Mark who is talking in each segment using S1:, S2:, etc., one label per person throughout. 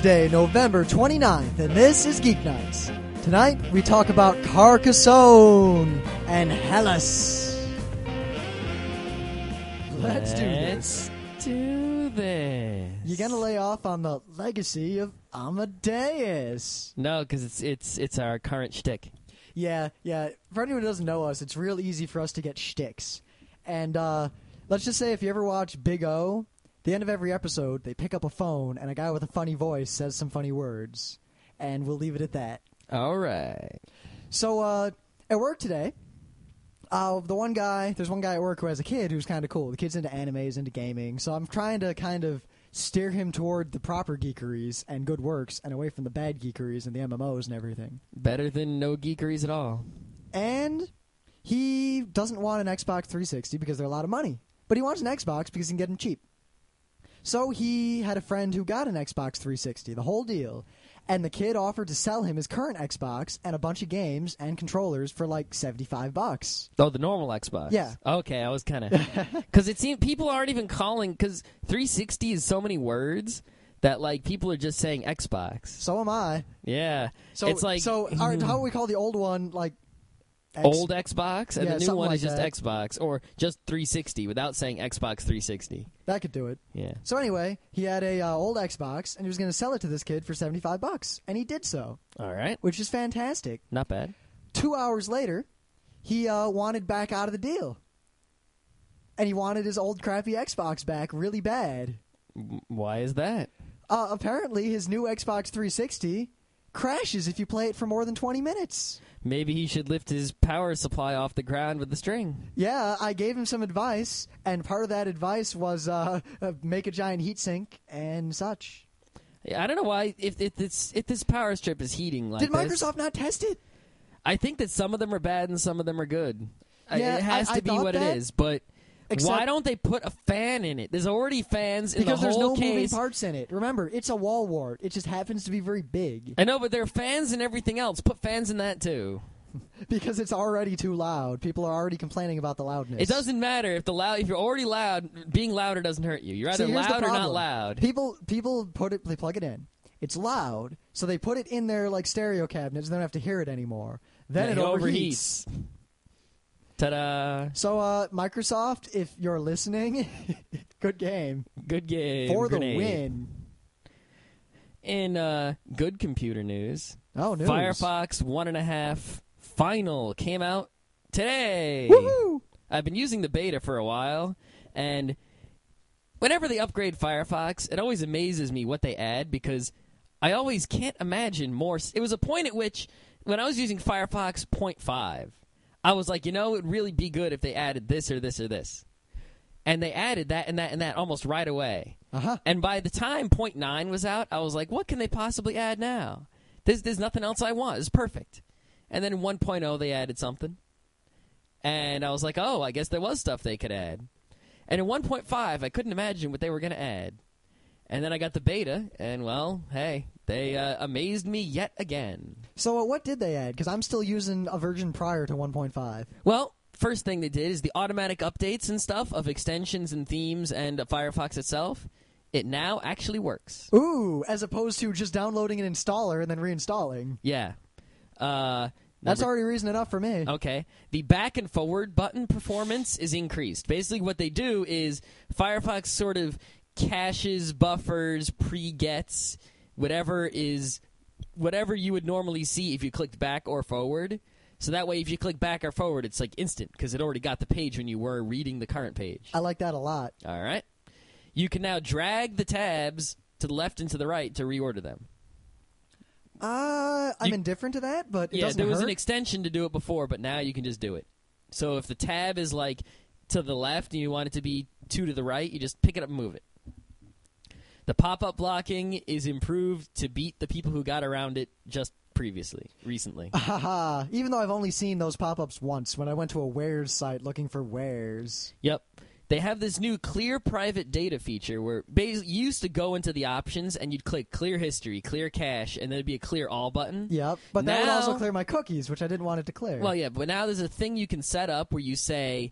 S1: Tuesday, November 29th, and this is Geek Nights. Tonight, we talk about Carcassonne and Hellas. Let's do this. You gonna lay off on the legacy of Amadeus?
S2: No, because it's our current shtick.
S1: Yeah. For anyone who doesn't know us, it's real easy for us to get shticks. And let's just say if you ever watch Big O, the end of every episode, they pick up a phone and a guy with a funny voice says some funny words. And we'll leave it at that.
S2: All right.
S1: So at work today, there's one guy at work who has a kid who's kind of cool. The kid's into animes, into gaming. So I'm trying to kind of steer him toward the proper geekeries and good works and away from the bad geekeries and the MMOs and everything.
S2: Better than no geekeries at all.
S1: And he doesn't want an Xbox 360 because they're a lot of money. But he wants an Xbox because he can get them cheap. So he had a friend who got an Xbox 360, the whole deal. And the kid offered to sell him his current Xbox and a bunch of games and controllers for like $75.
S2: Oh, the normal Xbox?
S1: Yeah.
S2: Okay, I was kind of... Because it seemed people aren't even calling... Because 360 is so many words that like people are just saying Xbox.
S1: So am I.
S2: Yeah.
S1: So
S2: it's like...
S1: So how do we call the old one like...
S2: Old Xbox, and
S1: yeah,
S2: the new one
S1: like
S2: is just
S1: that.
S2: Xbox, or just 360 without saying Xbox 360.
S1: That could do it.
S2: Yeah.
S1: So anyway, he had a old Xbox, and he was going to sell it to this kid for $75, and he did so.
S2: All right.
S1: Which is fantastic.
S2: Not bad.
S1: 2 hours later, he wanted back out of the deal. And he wanted his old crappy Xbox back really bad.
S2: Why is that?
S1: Apparently, his new Xbox 360 crashes if you play it for more than 20 minutes.
S2: Maybe he should lift his power supply off the ground with the string.
S1: Yeah, I gave him some advice, and part of that advice was make a giant heatsink and such.
S2: Yeah, I don't know why, if this power strip is heating like
S1: Did
S2: this.
S1: Microsoft not test it?
S2: I think that some of them are bad and some of them are good.
S1: Yeah,
S2: it has
S1: I
S2: to be
S1: thought
S2: what
S1: that,
S2: it is, but why don't they put a fan in it? There's already fans in the
S1: because there's
S2: whole
S1: no moving
S2: case.
S1: parts in it. Remember, it's a wall wart. It just happens to be very big.
S2: I know, but there are fans and everything else. Put fans in that too.
S1: Because it's already too loud. People are already complaining about the loudness.
S2: It doesn't matter if you're already loud. Being louder doesn't hurt you. You're either
S1: here's the
S2: loud or not
S1: problem.
S2: loud.
S1: People they plug it in. It's loud, so they put it in their like stereo cabinets. They don't have to hear it anymore. Then it overheats.
S2: Ta-da!
S1: So Microsoft, if you're listening, good game.
S2: Good game
S1: For
S2: grenade.
S1: the win.
S2: In good computer news,
S1: news.
S2: Firefox 1.5 Final came out today.
S1: Woohoo!
S2: I've been using the beta for a while, and whenever they upgrade Firefox, it always amazes me what they add, because I always can't imagine more. It was a point at which, when I was using Firefox 0.5, I was like, it would really be good if they added this or this or this. And they added that and that and that almost right away.
S1: Uh-huh.
S2: And by the time 0.9 was out, I was like, what can they possibly add now? There's nothing else I want. It's perfect. And then in 1.0, they added something. And I was like, oh, I guess there was stuff they could add. And in 1.5, I couldn't imagine what they were going to add. And then I got the beta, and, well, hey, they amazed me yet again.
S1: So what did they add? Because I'm still using a version prior to 1.5.
S2: Well, first thing they did is the automatic updates and stuff of extensions and themes and Firefox itself. It now actually works.
S1: Ooh, as opposed to just downloading an installer and then reinstalling.
S2: Yeah.
S1: That's already reason enough for me.
S2: Okay. The back and forward button performance is increased. Basically what they do is Firefox sort of caches, buffers, pre-gets, whatever you would normally see if you clicked back or forward. So that way if you click back or forward, it's like instant, because it already got the page when you were reading the current page.
S1: I like that a lot.
S2: All right. You can now drag the tabs to the left and to the right to reorder them.
S1: I'm indifferent to that, but it doesn't
S2: there was
S1: hurt.
S2: an extension to do it before, but now you can just do it. So if the tab is like to the left and you want it to be 2 to the right, you just pick it up and move it. The pop-up blocking is improved to beat the people who got around it just recently.
S1: Haha. Even though I've only seen those pop-ups once when I went to a wares site looking for wares.
S2: Yep. They have this new clear private data feature where basically you used to go into the options and you'd click clear history, clear cache, and there'd be a clear all button.
S1: Yep, but that would
S2: Now-
S1: also clear my cookies, which I didn't want it to clear.
S2: Well, yeah, but now there's a thing you can set up where you say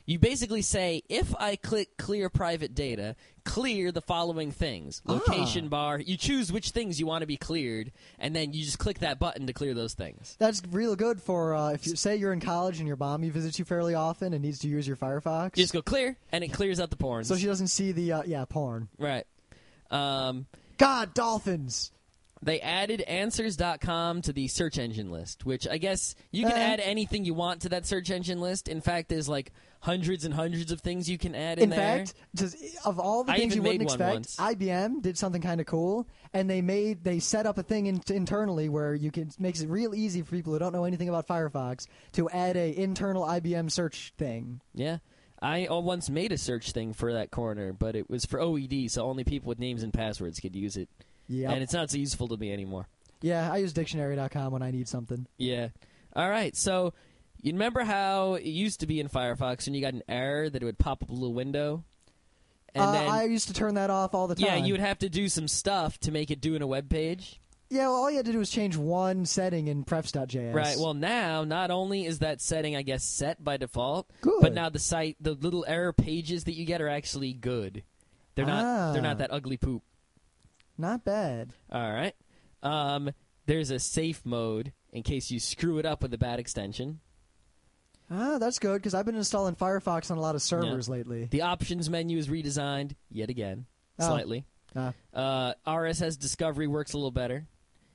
S2: You basically say, if I click clear private data, clear the following things. Location bar. You choose which things you want to be cleared, and then you just click that button to clear those things.
S1: That's real good for if you say you're in college and your mommy visits you fairly often and needs to use your Firefox.
S2: You just go clear, and it clears out the porns.
S1: So she doesn't see the, porn.
S2: Right.
S1: God, dolphins!
S2: They added Answers.com to the search engine list, which I guess you can add anything you want to that search engine list. In fact, there's like hundreds and hundreds of things you can add in there.
S1: In fact, of all the things you wouldn't expect, IBM did something kind of cool, and they set up a thing internally where you can makes it real easy for people who don't know anything about Firefox to add a internal IBM search thing.
S2: Yeah. I once made a search thing for that corner, but it was for OED, so only people with names and passwords could use it.
S1: Yeah,
S2: and it's not so useful to me anymore.
S1: Yeah, I use dictionary.com when I need something.
S2: Yeah. All right, so you remember how it used to be in Firefox when you got an error that it would pop up a little window? And then,
S1: I used to turn that off all the time.
S2: Yeah, you would have to do some stuff to make it do in a web page.
S1: Yeah, well, all you had to do was change one setting in prefs.js.
S2: Right, well now, not only is that setting, I guess, set by default,
S1: good.
S2: But now the little error pages that you get are actually good. They're not that ugly poop.
S1: Not bad.
S2: All right. There's a safe mode in case you screw it up with a bad extension.
S1: That's good, because I've been installing Firefox on a lot of servers lately.
S2: The options menu is redesigned, yet again, slightly. RSS Discovery works a little better.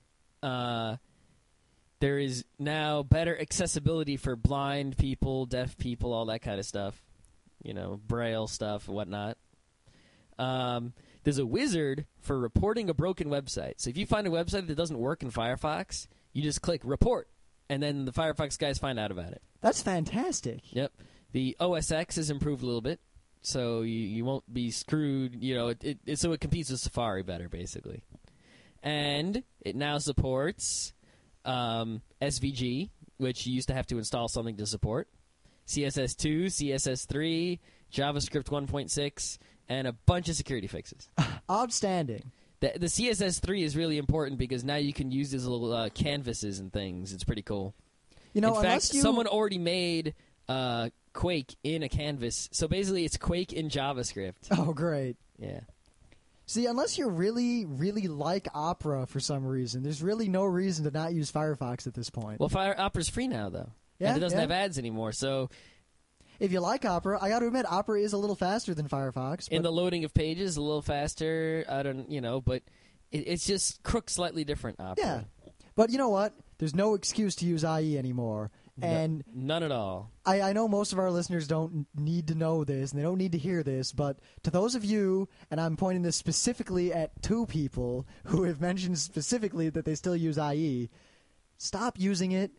S2: There is now better accessibility for blind people, deaf people, all that kind of stuff. You know, Braille stuff and whatnot. There's a wizard for reporting a broken website. So if you find a website that doesn't work in Firefox, you just click report, and then the Firefox guys find out about it.
S1: That's fantastic.
S2: Yep. The OS X has improved a little bit, so you won't be screwed. You know, so it competes with Safari better, basically. And it now supports SVG, which you used to have to install something to support, CSS2, CSS3, JavaScript 1.6, and a bunch of security fixes.
S1: Outstanding.
S2: The CSS3 is really important because now you can use these little canvases and things. It's pretty cool.
S1: You know,
S2: in fact, someone already made Quake in a canvas. So basically, it's Quake in JavaScript.
S1: Oh, great.
S2: Yeah.
S1: See, unless you really, really like Opera for some reason, there's really no reason to not use Firefox at this point.
S2: Well, Opera's free now, though.
S1: Yeah,
S2: and it doesn't have ads anymore, so...
S1: If you like Opera, I got to admit, Opera is a little faster than Firefox.
S2: In the loading of pages, a little faster. But it's just crooked slightly different, Opera.
S1: Yeah. But you know what? There's no excuse to use IE anymore. And
S2: none at all.
S1: I know most of our listeners don't need to know this, and they don't need to hear this, but to those of you, and I'm pointing this specifically at two people who have mentioned specifically that they still use IE, stop using it.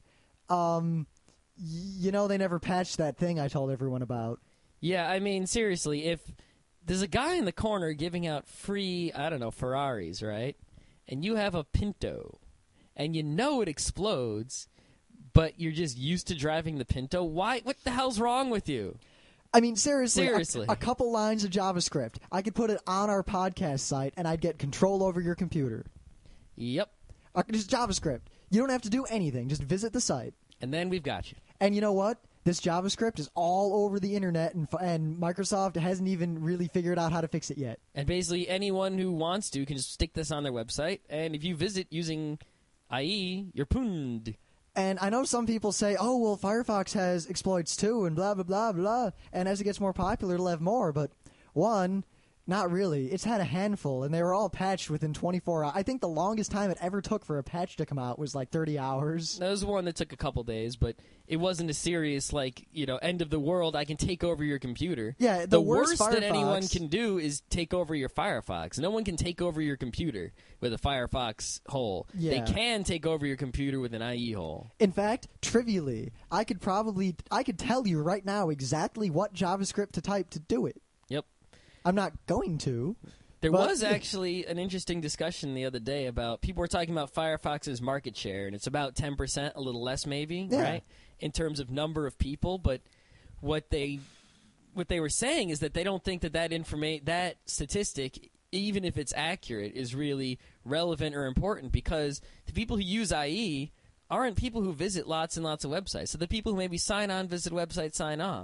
S1: You know, they never patched that thing I told everyone about.
S2: Yeah, I mean, seriously, if there's a guy in the corner giving out free, Ferraris, right? And you have a Pinto, and you know it explodes, but you're just used to driving the Pinto, why? What the hell's wrong with you?
S1: I mean, seriously.
S2: A
S1: couple lines of JavaScript. I could put it on our podcast site, and I'd get control over your computer.
S2: Yep.
S1: Just JavaScript. You don't have to do anything. Just visit the site.
S2: And then we've got you.
S1: And you know what? This JavaScript is all over the internet, and Microsoft hasn't even really figured out how to fix it yet.
S2: And basically anyone who wants to can just stick this on their website, and if you visit using IE, you're pooned.
S1: And I know some people say, oh, well, Firefox has exploits too, and blah, blah, blah, blah, and as it gets more popular, it'll have more. But, one, not really. It's had a handful, and they were all patched within 24 hours. I think the longest time it ever took for a patch to come out was like 30 hours.
S2: That was one that took a couple days, but it wasn't a serious, end of the world, I can take over your computer.
S1: Yeah,
S2: the worst that anyone can do is take over your Firefox. No one can take over your computer with a Firefox hole.
S1: Yeah.
S2: They can take over your computer with an IE hole.
S1: In fact, trivially, I could tell you right now exactly what JavaScript to type to do it.
S2: Yep.
S1: I'm not going to.
S2: There was actually an interesting discussion the other day about people were talking about Firefox's market share, and it's about 10%, a little less maybe, right, in terms of number of people. But what they were saying is that they don't think that statistic, even if it's accurate, is really relevant or important because the people who use IE aren't people who visit lots and lots of websites. So the people who maybe sign on, visit a website, sign off.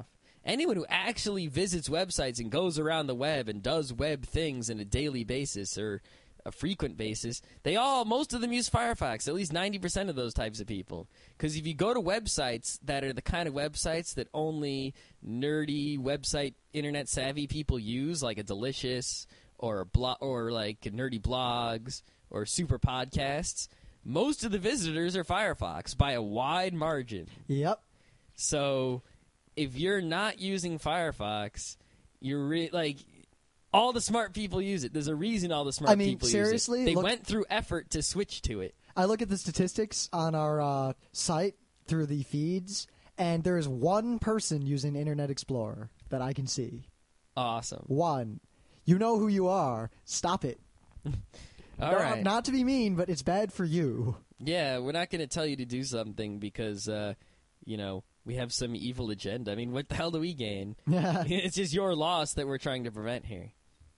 S2: anyone who actually visits websites and goes around the web and does web things on a daily basis or a frequent basis, most of them use Firefox, at least 90% of those types of people. Because if you go to websites that are the kind of websites that only nerdy website internet savvy people use, like a Delicious or like nerdy blogs or super podcasts, most of the visitors are Firefox by a wide margin.
S1: Yep.
S2: So if you're not using Firefox, you're all the smart people use it. There's a reason all the smart people
S1: seriously,
S2: use it. They went through effort to switch to it.
S1: I look at the statistics on our site through the feeds, and there is one person using Internet Explorer that I can see.
S2: Awesome.
S1: One. You know who you are. Stop it.
S2: All right.
S1: Not to be mean, but it's bad for you.
S2: Yeah, we're not going to tell you to do something because, we have some evil agenda. I mean, what the hell do we gain? It's just your loss that we're trying to prevent here.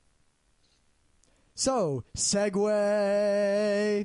S1: So, segue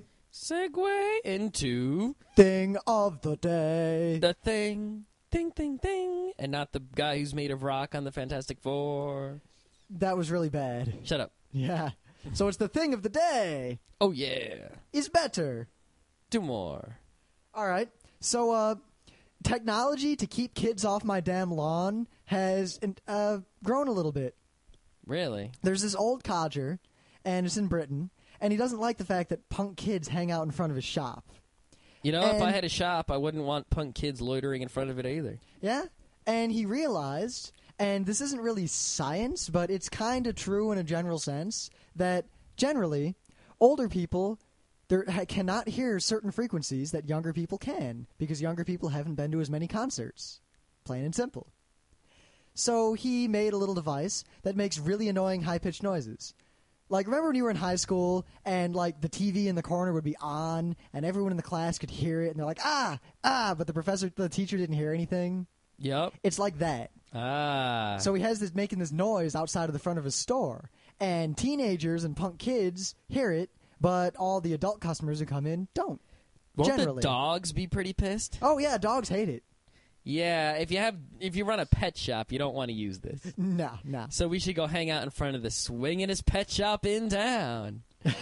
S2: into
S1: thing of the day.
S2: The thing, and not the guy who's made of rock on the Fantastic Four.
S1: That was really bad.
S2: Shut up.
S1: Yeah. So it's the thing of the day.
S2: Oh, yeah.
S1: Is better.
S2: Do more.
S1: All right. So, technology to keep kids off my damn lawn has grown a little bit.
S2: Really?
S1: There's this old codger, and it's in Britain, and he doesn't like the fact that punk kids hang out in front of his shop.
S2: If I had a shop, I wouldn't want punk kids loitering in front of it either.
S1: Yeah? And he realized, and this isn't really science, but it's kind of true in a general sense, that generally, older people cannot hear certain frequencies that younger people can, because younger people haven't been to as many concerts. Plain and simple. So he made a little device that makes really annoying high-pitched noises. Like, remember when you were in high school and, the TV in the corner would be on and everyone in the class could hear it and they're like, but the teacher didn't hear anything?
S2: Yep.
S1: It's like that.
S2: Ah.
S1: So he has making this noise outside of the front of his store. And teenagers and punk kids hear it, but all the adult customers who come in don't.
S2: Won't
S1: generally.
S2: the dogs be pretty pissed?
S1: Oh, yeah, dogs hate it.
S2: Yeah, if you run a pet shop, you don't want to use this.
S1: No.
S2: So we should go hang out in front of the swingin'est pet shop in town.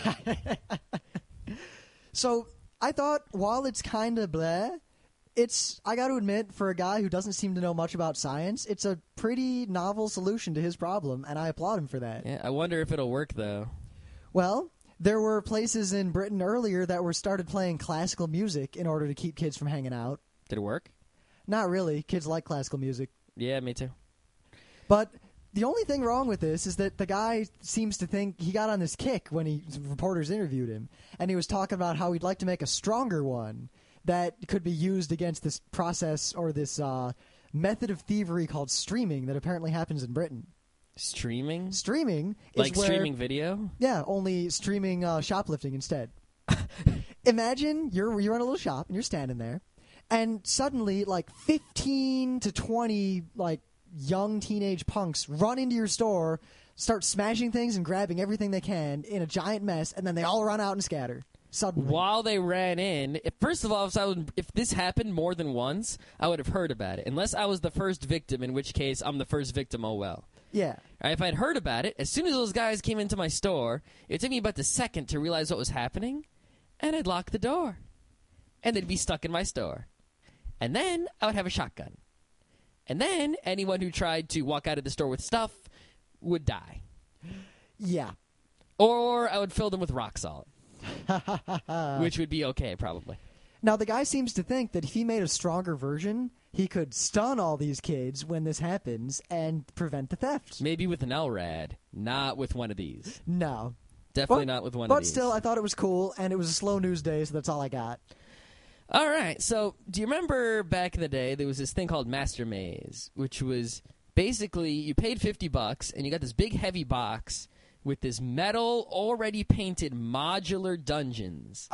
S1: So I thought, while it's kind of bleh, I got to admit, for a guy who doesn't seem to know much about science, it's a pretty novel solution to his problem, and I applaud him for that.
S2: Yeah, I wonder if it'll work, though.
S1: Well, there were places in Britain earlier that were started playing classical music in order to keep kids from hanging out.
S2: Did it work?
S1: Not really. Kids like classical music.
S2: Yeah, me too.
S1: But the only thing wrong with this is that the guy seems to think he got on this kick when reporters interviewed him, and he was talking about how he'd like to make a stronger one that could be used against this process or this method of thievery called streaming that apparently happens in Britain.
S2: Streaming?
S1: Streaming is
S2: streaming video?
S1: Yeah, only streaming shoplifting instead. Imagine you're in a little shop and you're standing there, and suddenly 15 to 20 young teenage punks run into your store, start smashing things and grabbing everything they can in a giant mess, and then they all run out and scatter. Suddenly.
S2: While they ran in, first of all, if this happened more than once, I would have heard about it. Unless I was the first victim, in which case I'm the first victim, oh well.
S1: Yeah.
S2: If I'd heard about it, as soon as those guys came into my store, it took me about the second to realize what was happening, and I'd lock the door. And they'd be stuck in my store. And then I would have a shotgun. And then anyone who tried to walk out of the store with stuff would die.
S1: Yeah.
S2: Or I would fill them with rock salt. Which would be okay, probably.
S1: Now, the guy seems to think that if he made a stronger version, he could stun all these kids when this happens and prevent the theft.
S2: Maybe with an LRAD, not with one of these.
S1: No.
S2: Definitely not with one of these.
S1: But still, I thought it was cool, and it was a slow news day, so that's all I got.
S2: All right, so do you remember back in the day there was this thing called Master Maze, which was basically you paid $50 and you got this big heavy box with this metal, already painted modular dungeons.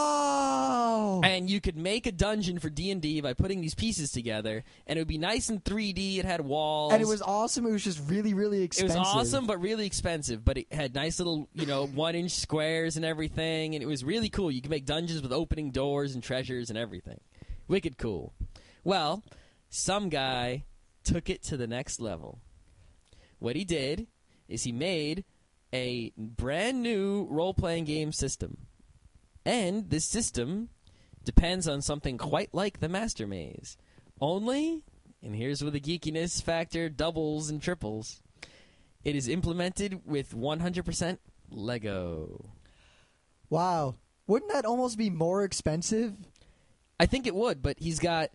S1: Oh!
S2: And you could make a dungeon for D&D by putting these pieces together, and it would be nice in 3D. It had walls.
S1: And it was awesome. It was just really, really expensive.
S2: It was awesome, but really expensive. But it had nice little, 1-inch squares and everything, and it was really cool. You could make dungeons with opening doors and treasures and everything. Wicked cool. Well, some guy took it to the next level. What he did is he made a brand new role-playing game system. And this system depends on something quite like the Master Maze. Only, and here's where the geekiness factor doubles and triples, it is implemented with 100% Lego.
S1: Wow. Wouldn't that almost be more expensive?
S2: I think it would, but he's got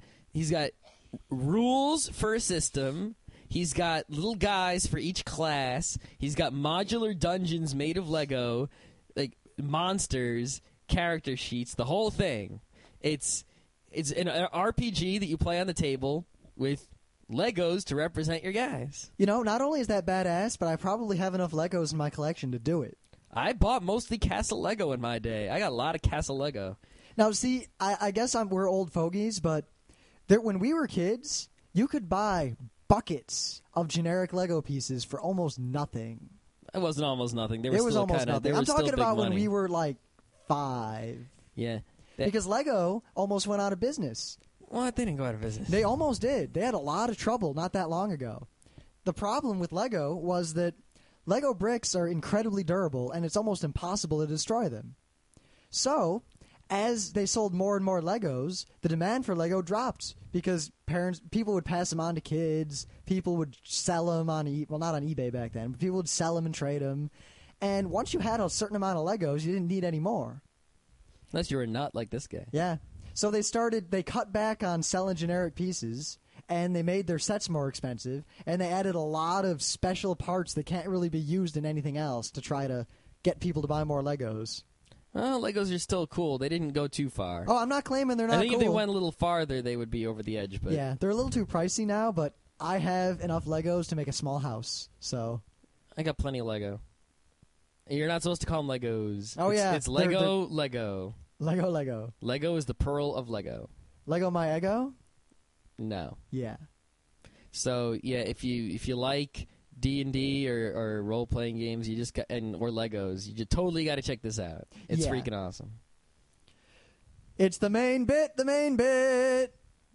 S2: rules for a system. He's got little guys for each class. He's got modular dungeons made of Lego, like monsters, character sheets, the whole thing. It's an RPG that you play on the table with Legos to represent your guys.
S1: You know, not only is that badass, but I probably have enough Legos in my collection to do it.
S2: I bought mostly Castle Lego in my day. I got a lot of Castle Lego.
S1: Now, see, I guess we're old fogies, but when we were kids, you could buy buckets of generic Lego pieces for almost nothing.
S2: It wasn't almost nothing.
S1: It was almost nothing. I'm talking about when we were like 5.
S2: Yeah.
S1: Because Lego almost went out of business.
S2: What? They didn't go out of business.
S1: They almost did. They had a lot of trouble not that long ago. The problem with Lego was that Lego bricks are incredibly durable, and it's almost impossible to destroy them. So, as they sold more and more Legos, the demand for Lego dropped because people would pass them on to kids. People would sell them on not on eBay back then, but people would sell them and trade them. And once you had a certain amount of Legos, you didn't need any more.
S2: Unless you were a nut like this guy.
S1: Yeah. So they cut back on selling generic pieces, and they made their sets more expensive, and they added a lot of special parts that can't really be used in anything else to try to get people to buy more Legos.
S2: Well, Legos are still cool. They didn't go too far.
S1: Oh, I'm not claiming they're not cool.
S2: I think if they went a little farther, they would be over the edge. But
S1: yeah, they're a little too pricey now, but I have enough Legos to make a small house, so...
S2: I got plenty of Lego. You're not supposed to call them Legos.
S1: Oh, yeah.
S2: It's Lego, Lego.
S1: Lego.
S2: Lego is the pearl of Lego.
S1: Lego my ego?
S2: No.
S1: Yeah.
S2: So, yeah, if you like D&D or role-playing games, you just or Legos, you just totally got to check this out. It's freaking awesome.
S1: It's the main bit. The main bit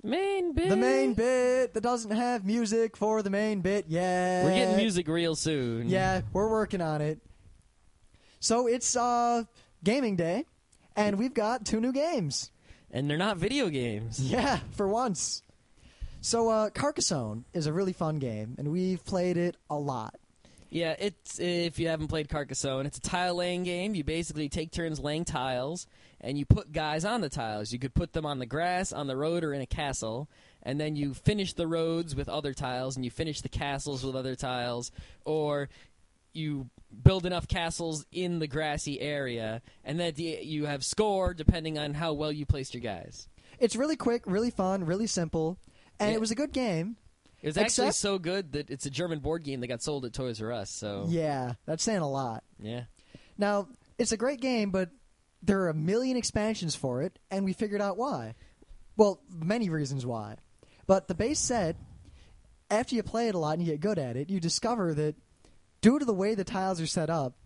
S1: that doesn't have music for the main bit yet.
S2: We're getting music real soon.
S1: Yeah, we're working on it. So it's gaming day, and we've got 2 new games.
S2: And they're not video games.
S1: Yeah, for once. So Carcassonne is a really fun game, and we've played it a lot.
S2: Yeah, if you haven't played Carcassonne, it's a tile-laying game. You basically take turns laying tiles, and you put guys on the tiles. You could put them on the grass, on the road, or in a castle, and then you finish the roads with other tiles, and you finish the castles with other tiles, or you build enough castles in the grassy area, and then you have score depending on how well you placed your guys.
S1: It's really quick, really fun, really simple, and
S2: Yeah.
S1: It was a good game.
S2: It was actually so good that it's a German board game that got sold at Toys R Us. So
S1: yeah, that's saying a lot.
S2: Yeah.
S1: Now, it's a great game, but there are a million expansions for it, and we figured out why. Well, many reasons why. But the base set, after you play it a lot and you get good at it, you discover that due to the way the tiles are set up,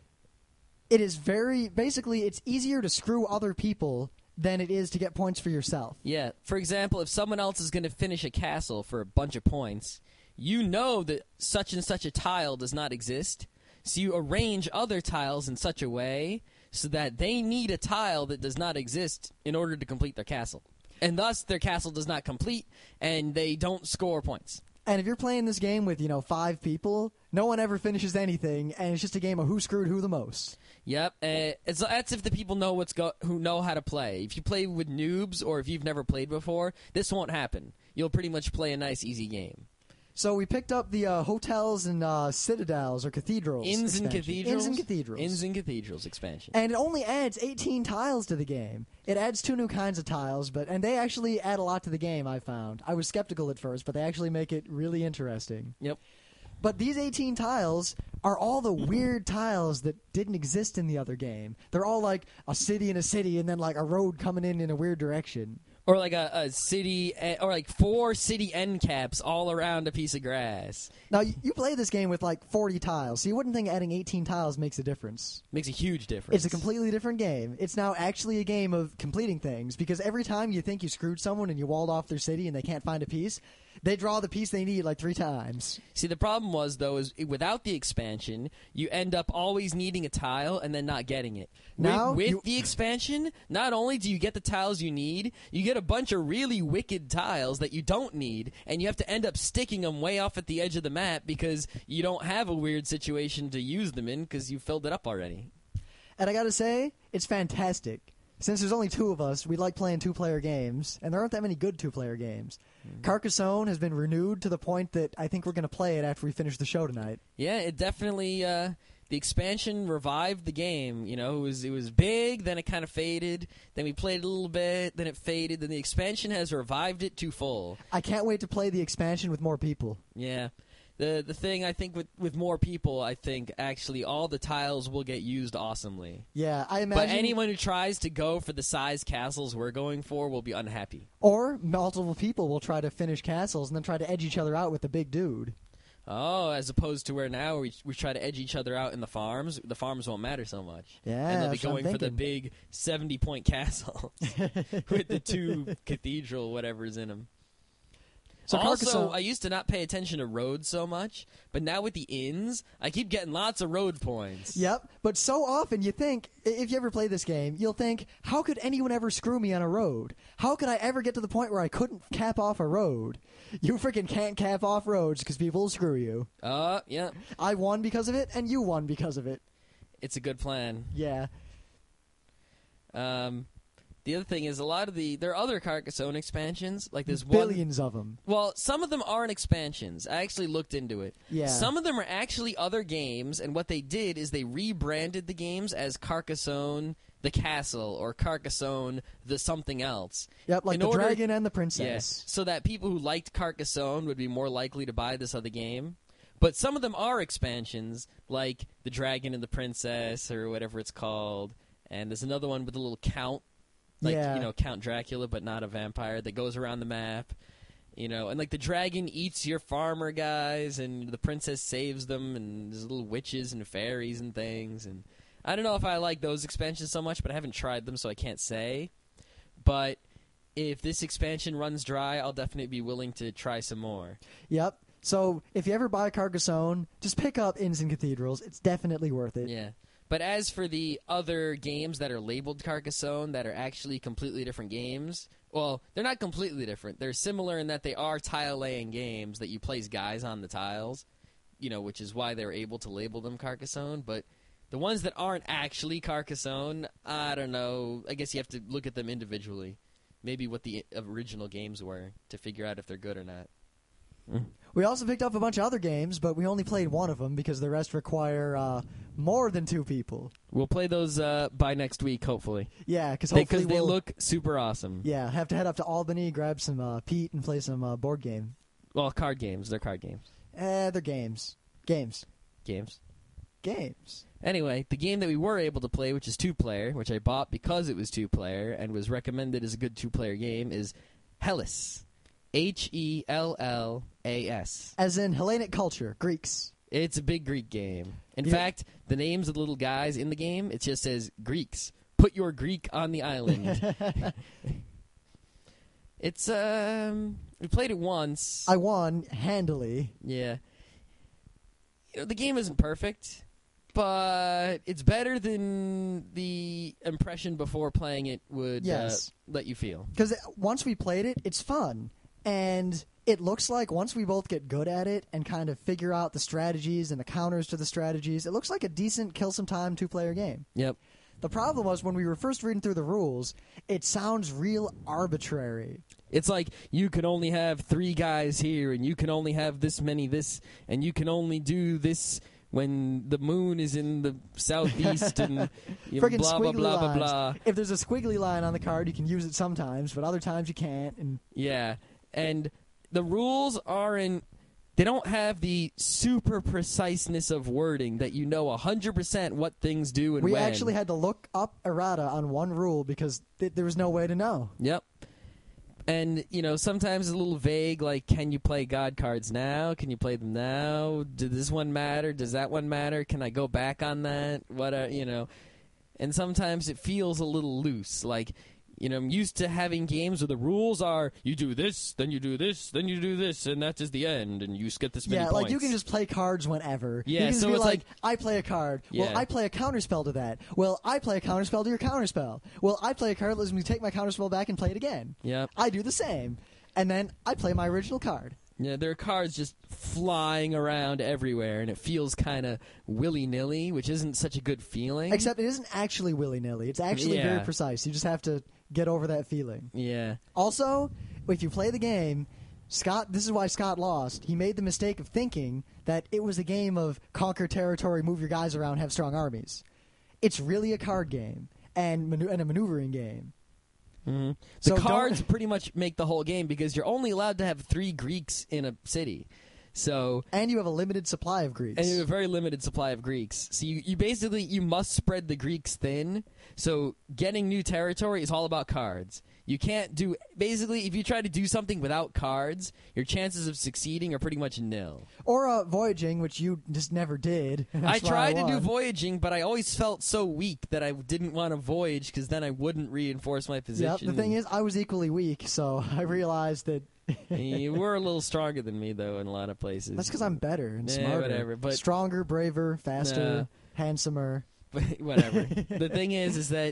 S1: it is basically it's easier to screw other people than it is to get points for yourself.
S2: Yeah. For example, if someone else is going to finish a castle for a bunch of points, you know that such and such a tile does not exist, so you arrange other tiles in such a way so that they need a tile that does not exist in order to complete their castle. And thus, their castle does not complete, and they don't score points.
S1: And if you're playing this game with, 5 people, no one ever finishes anything, and it's just a game of who screwed who the most.
S2: Yep, that's if the people know who know how to play. If you play with noobs or if you've never played before, this won't happen. You'll pretty much play a nice, easy game.
S1: So we picked up the hotels and citadels or cathedrals.
S2: Inns and cathedrals.
S1: Inns and cathedrals
S2: expansion.
S1: And it only adds 18 tiles to the game. It adds 2 new kinds of tiles, and they actually add a lot to the game, I found. I was skeptical at first, but they actually make it really interesting.
S2: Yep.
S1: But these 18 tiles are all the weird tiles that didn't exist in the other game. They're all like a city and then like a road coming in a weird direction.
S2: Or like a city, or like 4 city end caps all around a piece of grass.
S1: Now, you play this game with like 40 tiles, so you wouldn't think adding 18 tiles makes a difference.
S2: Makes a huge difference.
S1: It's a completely different game. It's now actually a game of completing things, because every time you think you screwed someone and you walled off their city and they can't find a piece, They draw the piece they need like 3 times.
S2: See, the problem was, though, is without the expansion, you end up always needing a tile and then not getting it.
S1: Now,
S2: with the expansion, not only do you get the tiles you need, you get a bunch of really wicked tiles that you don't need, and you have to end up sticking them way off at the edge of the map because you don't have a weird situation to use them in because you filled it up already.
S1: And I gotta say, it's fantastic. Since there's only 2 of us, we like playing 2-player games, and there aren't that many good 2-player games. Carcassonne has been renewed to the point that I think we're going to play it after we finish the show tonight.
S2: Yeah, it definitely the expansion revived the game. You know, it was big, then it kind of faded, then we played it a little bit, then it faded, then the expansion has revived it to full.
S1: I can't wait to play the expansion with more people.
S2: Yeah. The thing, I think, with more people, I think, actually, all the tiles will get used awesomely.
S1: Yeah, I imagine...
S2: But anyone who tries to go for the size castles we're going for will be unhappy.
S1: Or multiple people will try to finish castles and then try to edge each other out with the big dude.
S2: Oh, as opposed to where now we try to edge each other out in the farms won't matter so much.
S1: Yeah,
S2: and they'll be
S1: that's what I'm
S2: going for the
S1: thinking.
S2: big 70-point castles with the 2 cathedral whatever's in them.
S1: So
S2: Also,
S1: Carcassonne...
S2: I used to not pay attention to roads so much, but now with the inns, I keep getting lots of road points.
S1: Yep, but so often you think, if you ever play this game, you'll think, how could anyone ever screw me on a road? How could I ever get to the point where I couldn't cap off a road? You freaking can't cap off roads because people will screw you.
S2: Yeah.
S1: I won because of it, and you won because of it.
S2: It's a good plan.
S1: Yeah.
S2: The other thing is there are other Carcassonne expansions, like there's
S1: Billions of them.
S2: Well, some of them aren't expansions. I actually looked into it.
S1: Yeah.
S2: Some of them are actually other games, and what they did is they rebranded the games as Carcassonne the Castle or Carcassonne the something else.
S1: Yep, like the Dragon and the Princess.
S2: Yes, so that people who liked Carcassonne would be more likely to buy this other game. But some of them are expansions, like the Dragon and the Princess or whatever it's called, and there's another one with a little count. Like, Count Dracula, but not a vampire, that goes around the map. And like the dragon eats your farmer guys, and the princess saves them, and there's little witches and fairies and things. And I don't know if I like those expansions so much, but I haven't tried them, so I can't say. But if this expansion runs dry, I'll definitely be willing to try some more.
S1: Yep. So if you ever buy Carcassonne, just pick up Inns and Cathedrals. It's definitely worth it.
S2: Yeah. But as for the other games that are labeled Carcassonne that are actually completely different games, well, they're not completely different. They're similar in that they are tile-laying games that you place guys on the tiles, which is why they're able to label them Carcassonne. But the ones that aren't actually Carcassonne, I don't know. I guess you have to look at them individually. Maybe what the original games were to figure out if they're good or not.
S1: We also picked up a bunch of other games, but we only played one of them because the rest require more than 2 people.
S2: We'll play those by next week, hopefully.
S1: Yeah, because hopefully
S2: they look super awesome.
S1: Yeah, have to head up to Albany, grab some Pete, and play some board game.
S2: Well, card games. They're card games.
S1: They're games. Games.
S2: Anyway, the game that we were able to play, which is 2-player, which I bought because it was 2-player and was recommended as a good 2-player game, is Hellas. Hellas.
S1: As in Hellenic culture, Greeks.
S2: It's a big Greek game. In fact, the names of the little guys in the game, it just says Greeks. Put your Greek on the island. It's, we played it once.
S1: I won handily.
S2: Yeah. The game isn't perfect, but it's better than the impression before playing it would let you feel.
S1: Because once we played it, it's fun. And it looks like once we both get good at it and kind of figure out the strategies and the counters to the strategies, it looks like a decent kill-some-time 2-player game.
S2: Yep.
S1: The problem was when we were first reading through the rules, it sounds real arbitrary.
S2: It's like you can only have 3 guys here, and you can only have this many this, and you can only do this when the moon is in the southeast, and
S1: Friggin'
S2: blah, blah,
S1: squiggly
S2: blah, blah,
S1: lines.
S2: blah.
S1: If there's a squiggly line on the card, you can use it sometimes, but other times you can't. And
S2: yeah, and the rules aren't... They don't have the super preciseness of wording that 100% what things do and
S1: we
S2: when.
S1: actually had to look up errata on one rule because there was no way to know.
S2: Yep. And, sometimes it's a little vague, like, can you play God cards now? Can you play them now? Does this one matter? Does that one matter? Can I go back on that? And sometimes it feels a little loose. Like, I'm used to having games where the rules are you do this, then you do this, then you do this, and that is the end, and you get this many points.
S1: Yeah, like you can just play cards whenever.
S2: Yeah,
S1: you can just
S2: so
S1: be
S2: it's like
S1: I play a card. Well,
S2: Yeah.
S1: I play a counterspell to that. Well, I play a counterspell to your counterspell. Well, I play a card that lets me take my counterspell back and play it again.
S2: Yep.
S1: I do the same. And then I play my original card.
S2: Yeah, there are cards just flying around everywhere, and it feels kind of willy-nilly, which isn't such a good feeling.
S1: Except it isn't actually willy-nilly. It's actually very
S2: Yeah.
S1: precise. You just have to get over that feeling.
S2: Yeah.
S1: Also, if you play the game, this is why Scott lost. He made the mistake of thinking that it was a game of conquer territory, move your guys around, have strong armies. It's really a card game and a maneuvering game.
S2: Mm-hmm.
S1: So
S2: The
S1: don't-
S2: cards pretty much make the whole game because you're only allowed to have 3 Greeks in a city. So
S1: And you have a limited supply of Greeks.
S2: and you have a very limited supply of Greeks. So you basically you must spread the Greeks thin. So getting new territory is all about cards. You can't do basically if you try to do something without cards, your chances of succeeding are pretty much nil.
S1: Or voyaging, which you just never did.
S2: I
S1: That's why
S2: tried to do
S1: won.
S2: voyaging, but I always felt so weak that I didn't want to voyage because then I wouldn't reinforce my position.
S1: Yeah, the thing is, I was equally weak, so I realized that
S2: You were a little stronger than me, though, in a lot of places.
S1: that's because I'm better and
S2: Yeah,
S1: smarter.
S2: whatever, but-
S1: Stronger, braver, faster, handsomer.
S2: But whatever. The thing is that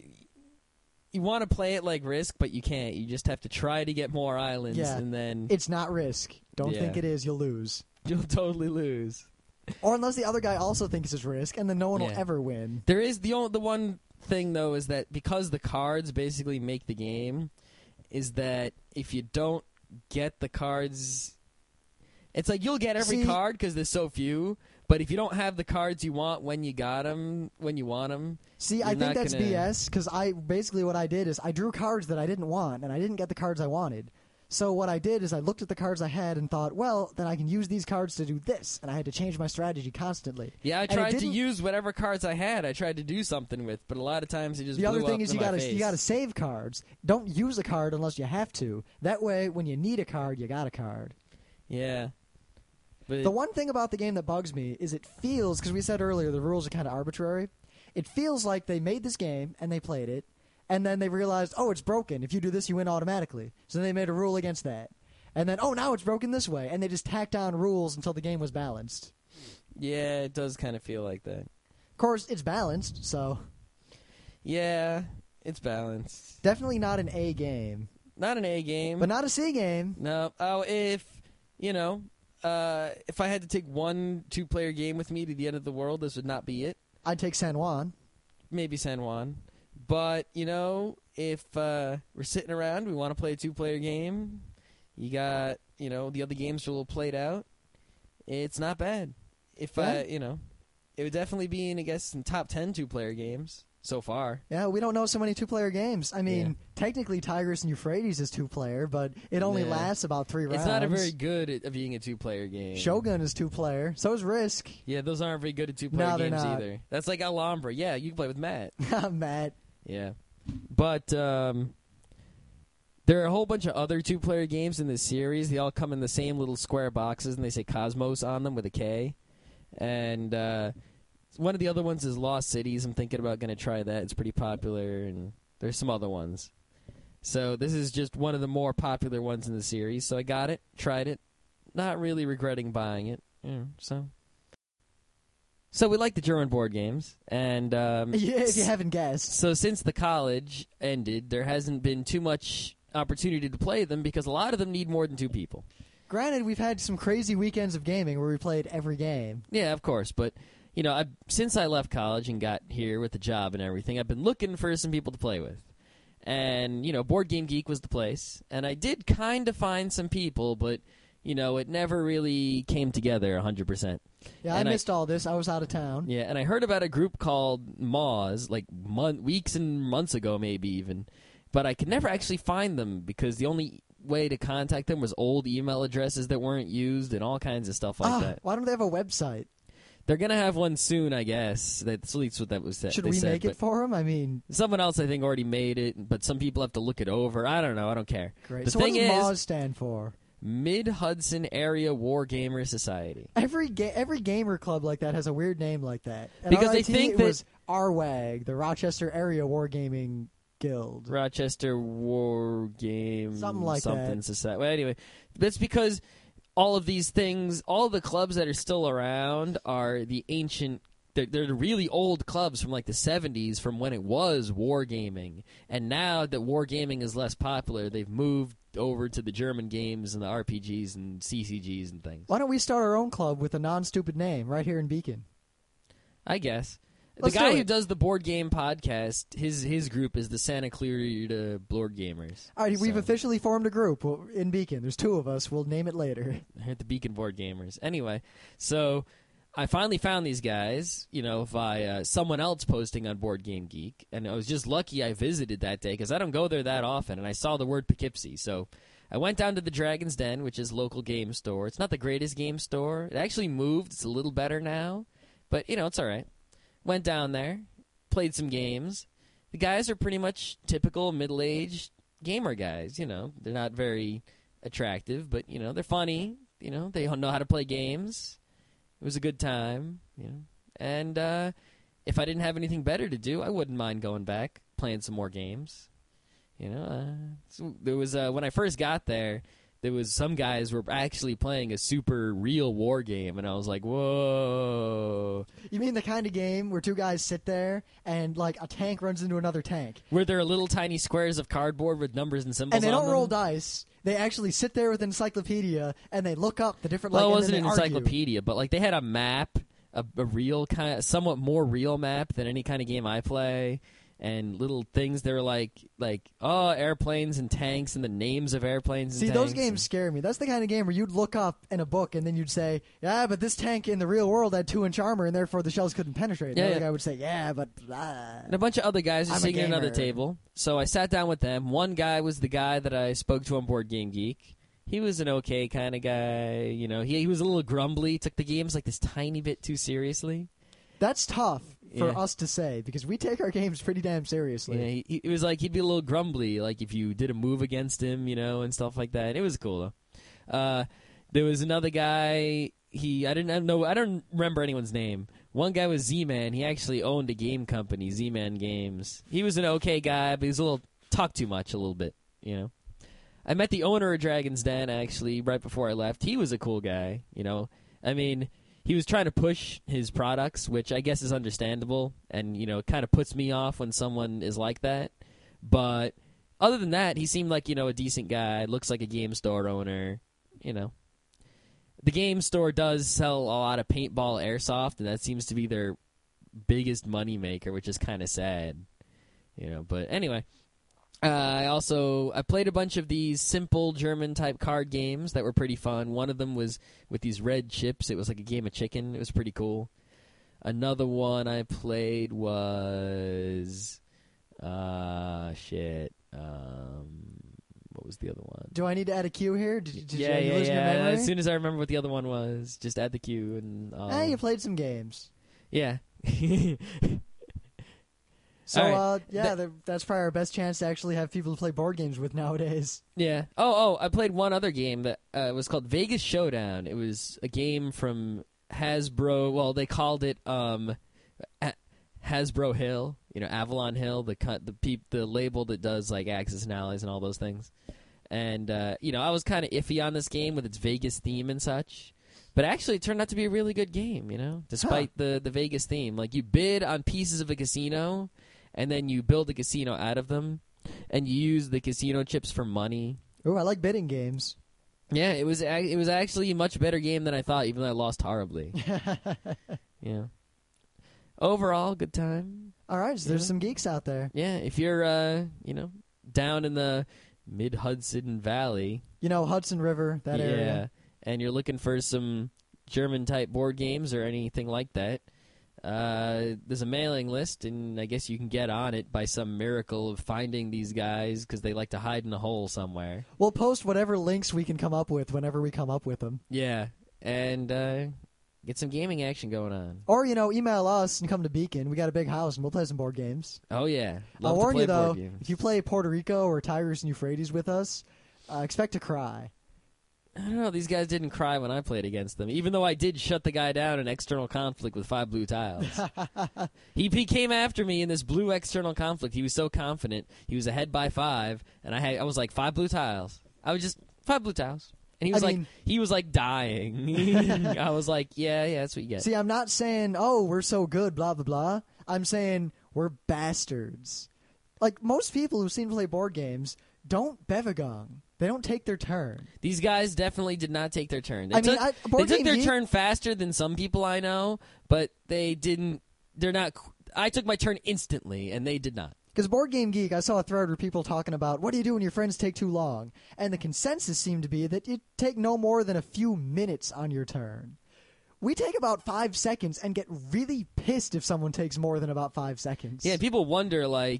S2: you want to play it like Risk, but you can't. You just have to try to get more islands,
S1: Yeah.
S2: and then
S1: It's not Risk. Don't
S2: Yeah.
S1: think it is. You'll lose.
S2: you'll totally lose.
S1: Or unless the other guy also thinks it's Risk, and then no one will
S2: Yeah.
S1: ever win.
S2: There is the one thing, though, is that because the cards basically make the game, is that if you don't get the cards, it's like you'll get every
S1: See-
S2: card because there's so few. But if you don't have the cards you want when you got them, when you want them,
S1: See, I
S2: You're
S1: think
S2: not
S1: that's
S2: gonna-
S1: BS, because what I did is I drew cards that I didn't want, and I didn't get the cards I wanted. So what I did is I looked at the cards I had and thought, well, then I can use these cards to do this, and I had to change my strategy constantly.
S2: yeah, I
S1: And it
S2: tried to
S1: didn't-
S2: use whatever cards I had. I tried to do something with, but a lot of times it just
S1: The
S2: blew
S1: other thing
S2: up
S1: is
S2: in
S1: you
S2: my
S1: gotta
S2: face.
S1: save cards. Don't use a card unless you have to. That way, when you need a card, you got a card.
S2: Yeah, but
S1: The one thing about the game that bugs me is it feels, because we said earlier the rules are kind of arbitrary, it feels like they made this game and they played it, and then they realized, oh, it's broken. If you do this, you win automatically. So they made a rule against that. And then, oh, now it's broken this way. And they just tacked on rules until the game was balanced.
S2: yeah, it does kind of feel like that.
S1: Of course, it's balanced, so
S2: Yeah, it's balanced.
S1: definitely not an A game.
S2: Not an A game,
S1: But not a C game.
S2: no. Oh, if I had to take one 2-player game with me to the end of the world, this would not be it.
S1: I'd take San Juan.
S2: Maybe San Juan. But, if we're sitting around, we want to play a 2-player game, you got, the other games are a little played out, it's not bad. If
S1: Yeah.
S2: it would definitely be in, I guess, in top 10 2-player games so far.
S1: Yeah, we don't know so many 2-player games. I mean,
S2: Yeah.
S1: technically Tigris and Euphrates is 2-player, but it only
S2: Yeah.
S1: lasts about 3 rounds.
S2: It's not a very good at being a 2-player game.
S1: Shogun is 2-player. So is Risk.
S2: Yeah, those aren't very good at 2-player
S1: No, they're
S2: games
S1: not.
S2: either. That's like Alhambra. Yeah, you can play with Matt.
S1: Matt.
S2: Yeah. But there are a whole bunch of other 2-player games in this series. They all come in the same little square boxes, and they say Cosmos on them with a K. And one of the other ones is Lost Cities. I'm thinking about going to try that. It's pretty popular, and there's some other ones. So this is just one of the more popular ones in the series. So I got it, tried it, not really regretting buying it. So we like the German board games, and
S1: Yeah, if you haven't guessed.
S2: so since the college ended, there hasn't been too much opportunity to play them because a lot of them need more than 2 people.
S1: Granted, we've had some crazy weekends of gaming where we played every game.
S2: Yeah, of course, but since I left college and got here with the job and everything, I've been looking for some people to play with. And, Board Game Geek was the place, and I did kind of find some people, but it never really came together 100%.
S1: Yeah,
S2: And
S1: I missed all this. I was out of town.
S2: Yeah, and I heard about a group called Moz, like weeks and months ago, maybe even. But I could never actually find them because the only way to contact them was old email addresses that weren't used and all kinds of stuff like that.
S1: Why don't they have a website?
S2: They're going to have one soon, I guess. That's at least what that was said.
S1: Should
S2: they
S1: we
S2: said,
S1: make it for them? I mean,
S2: someone else, I think, already made it, but some people have to look it over. I don't know. I don't care.
S1: great.
S2: The
S1: So
S2: thing
S1: what does
S2: is,
S1: MOZ stand for?
S2: Mid-Hudson Area War Gamer Society.
S1: Every gamer club like that has a weird name like that. At
S2: Because they
S1: RIT,
S2: think
S1: it
S2: that-
S1: was RWAG, the Rochester Area Wargaming Guild.
S2: Rochester War Game.
S1: Something like that.
S2: Society. Well, anyway, that's because all of these things, all the clubs that are still around are the ancient. They're the really old clubs from like the 70s, from when it was wargaming. And now that wargaming is less popular, they've moved over to the German games and the RPGs and CCGs and things.
S1: Why don't we start our own club with a non-stupid name right here in Beacon?
S2: I guess.
S1: Let's
S2: the guy
S1: do
S2: who
S1: it.
S2: does the board game podcast, his group is the Santa Clarita Board Gamers.
S1: All right, we've
S2: So,
S1: officially formed a group in Beacon. There's 2 of us. We'll name it later.
S2: they're at the Beacon Board Gamers. Anyway, so I finally found these guys, via someone else posting on Board Game Geek, and I was just lucky I visited that day because I don't go there that often, and I saw the word Poughkeepsie, so I went down to the Dragon's Den, which is a local game store. It's not the greatest game store. It actually moved. It's a little better now, but, it's all right. Went down there, played some games. The guys are pretty much typical middle-aged gamer guys, They're not very attractive, but, they're funny. They know how to play games. It was a good time, And if I didn't have anything better to do, I wouldn't mind going back, playing some more games. So there was when I first got there was some guys were actually playing a super real war game, and I was like, whoa.
S1: You mean the kind of game where 2 guys sit there and like a tank runs into another tank?
S2: Where there are little tiny squares of cardboard with numbers and symbols
S1: And they
S2: on
S1: don't
S2: them?
S1: roll dice. They actually sit there with an encyclopedia and they look up the different.
S2: Well,
S1: like,
S2: it wasn't
S1: and
S2: an
S1: then they argue.
S2: encyclopedia, but like they had a map, a real kind of, somewhat more real map than any kind of game I play, and little things that were like airplanes and tanks and the names of airplanes and
S1: See,
S2: tanks.
S1: those games scare me. That's the kind of game where you'd look up in a book and then you'd say, yeah, but this tank in the real world had 2-inch armor and therefore the shells couldn't penetrate. And
S2: Yeah,
S1: the other
S2: yeah.
S1: guy would say, yeah, but...
S2: And a bunch of other guys were
S1: I'm a
S2: sitting at another
S1: gamer.
S2: table. So I sat down with them. One guy was the guy that I spoke to on Board Game Geek. He was an okay kind of guy. He was a little grumbly. Took the games like this tiny bit too seriously.
S1: That's tough for
S2: Yeah.
S1: us to say because we take our games pretty damn seriously.
S2: Yeah, it was like he'd be a little grumbly, like if you did a move against him, and stuff like that. It was cool though. There was another guy. I don't remember anyone's name. One guy was Z-Man. He actually owned a game company, Z-Man Games. He was an okay guy, but he was a little talked too much a little bit. I met the owner of Dragon's Den actually right before I left. He was a cool guy. I mean. He was trying to push his products, which I guess is understandable, and, kind of puts me off when someone is like that. But other than that, he seemed like, a decent guy, looks like a game store owner, The game store does sell a lot of paintball airsoft, and that seems to be their biggest money maker, which is kind of sad. But anyway. I played a bunch of these simple German-type card games that were pretty fun. One of them was with these red chips. It was like a game of chicken. It was pretty cool. Another one I played was... what was the other one?
S1: Do I need to add a cue here? Did
S2: Yeah.
S1: you lose your memory?
S2: As soon as I remember what the other one was, just add the cue. And
S1: you played some games.
S2: Yeah.
S1: So,
S2: All right.
S1: that's probably our best chance to actually have people to play board games with nowadays.
S2: Yeah. Oh, I played one other game that was called Vegas Showdown. It was a game from Hasbro. Well, they called it Hasbro Hill, Avalon Hill, the label that does like Axis and Allies and all those things. And I was kind of iffy on this game with its Vegas theme and such. But actually, it turned out to be a really good game, despite the Vegas theme. Like, you bid on pieces of a casino, and then you build a casino out of them, and you use the casino chips for money.
S1: Ooh, I like bidding games.
S2: Yeah, it was actually a much better game than I thought, even though I lost horribly. Yeah. Overall, good time.
S1: All right, so there's some geeks out there.
S2: Yeah, if you're, down in the mid-Hudson Valley.
S1: Hudson River, that area.
S2: And you're looking for some German-type board games or anything like that, there's a mailing list, and I guess you can get on it by some miracle of finding these guys because they like to hide in a hole somewhere.
S1: We'll post whatever links we can come up with whenever we come up with them.
S2: Yeah, and get some gaming action going on.
S1: Or, email us and come to Beacon. We got a big house, and we'll play some board games.
S2: Oh, yeah.
S1: I'll
S2: Love to
S1: warn
S2: play
S1: you, though,
S2: board games.
S1: if you play Puerto Rico or Tigris and Euphrates with us, expect to cry.
S2: I don't know. These guys didn't cry when I played against them, even though I did shut the guy down in external conflict with 5 blue tiles. He came after me in this blue external conflict. He was so confident. He was ahead by 5, and I was like 5 blue tiles. I was just 5 blue tiles. And he was like dying. I was like, yeah, that's what you get.
S1: See, I'm not saying, oh, we're so good, blah, blah, blah. I'm saying we're bastards. Like, most people who seem to play board games don't bevagung. They don't take their turn.
S2: These guys definitely did not take their turn. They took their turn faster than some people I know, but they didn't. They're not. I took my turn instantly, and they did not.
S1: Because Board Game Geek, I saw a thread where people talking about, what do you do when your friends take too long? And the consensus seemed to be that you take no more than a few minutes on your turn. We take about 5 seconds and get really pissed if someone takes more than about 5 seconds.
S2: Yeah, people wonder, like,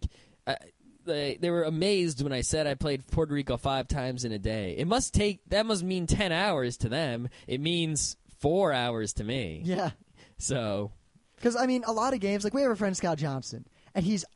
S2: they were amazed when I said I played Puerto Rico 5 times in a day. That must mean 10 hours to them. It means 4 hours to me.
S1: Yeah.
S2: So.
S1: Because, I mean, a lot of games, like we have a friend, Scott Johnson, and he's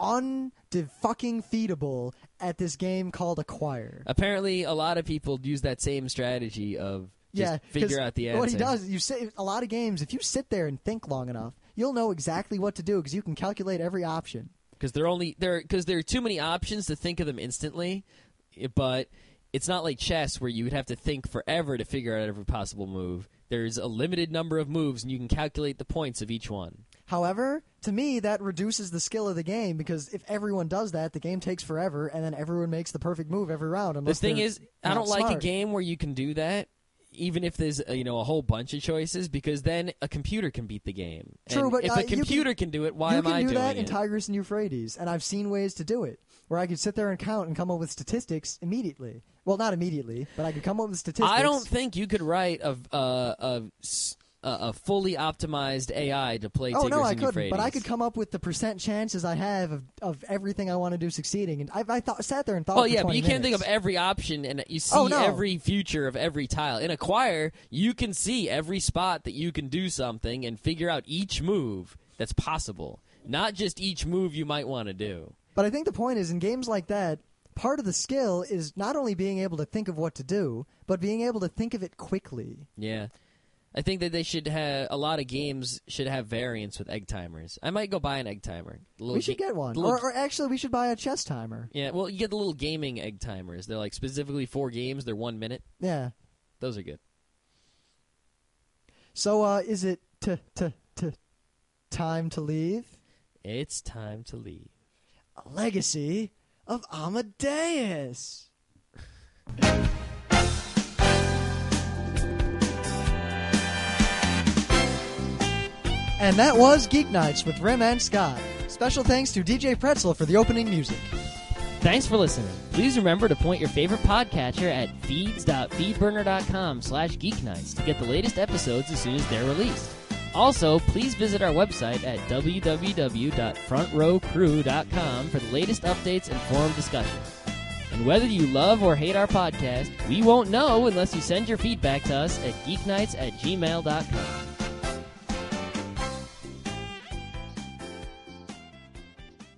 S1: un-fucking-feedable at this game called Acquire.
S2: Apparently, a lot of people use that same strategy of just figure out the answer.
S1: What he does, a lot of games, if you sit there and think long enough, you'll know exactly what to do because you can calculate every option.
S2: Because there are too many options to think of them instantly, but it's not like chess where you would have to think forever to figure out every possible move. There's a limited number of moves, and you can calculate the points of each one.
S1: However, to me, that reduces the skill of the game because if everyone does that, the game takes forever, and then everyone makes the perfect move every round.
S2: The thing is, I don't like a game where you can do that. Even if there's a whole bunch of choices, because then a computer can beat the game.
S1: True,
S2: and
S1: but
S2: if a computer can do it, why am I doing it?
S1: You can do that in Tigris and Euphrates, and I've seen ways to do it, where I could sit there and count and come up with statistics immediately. Well, not immediately, but I could come up with statistics.
S2: I don't think you could write a fully optimized AI to play Tigris and Euphrates.
S1: Oh, no, I couldn't, but I could come up with the percent chances I have of everything I want to do succeeding. And I sat there and thought.
S2: Oh, yeah, but you can't think of every option, and you see every future of every tile. In Acquire, you can see every spot that you can do something and figure out each move that's possible, not just each move you might want to do.
S1: But I think the point is, in games like that, part of the skill is not only being able to think of what to do, but being able to think of it quickly.
S2: Yeah. I think that they should have a lot of games should have variants with egg timers. I might go buy an egg timer.
S1: We should get one, or actually, we should buy a chess timer.
S2: Yeah, well, you get the little gaming egg timers. They're like specifically 4 games. They're 1 minute.
S1: Yeah,
S2: those are good.
S1: So, is it time to leave?
S2: It's time to leave.
S1: A legacy of Amadeus. And that was Geek Nights with Rim and Scott. Special thanks to DJ Pretzel for the opening music.
S2: Thanks for listening. Please remember to point your favorite podcatcher at feeds.feedburner.com/geeknights to get the latest episodes as soon as they're released. Also, please visit our website at www.frontrowcrew.com for the latest updates and forum discussions. And whether you love or hate our podcast, we won't know unless you send your feedback to us at geeknights@gmail.com.